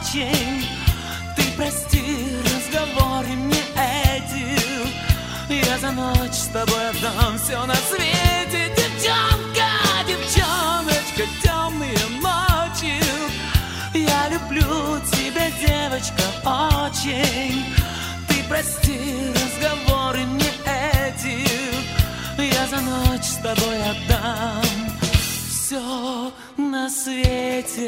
очень. Ты прости разговоры мне эти, я за ночь с тобой отдам все на свете. Девчонка, девчоночка, темные ночи, я люблю тебя, девочка, очень. Ты прости разговоры мне эти, я за ночь с тобой отдам все на свете.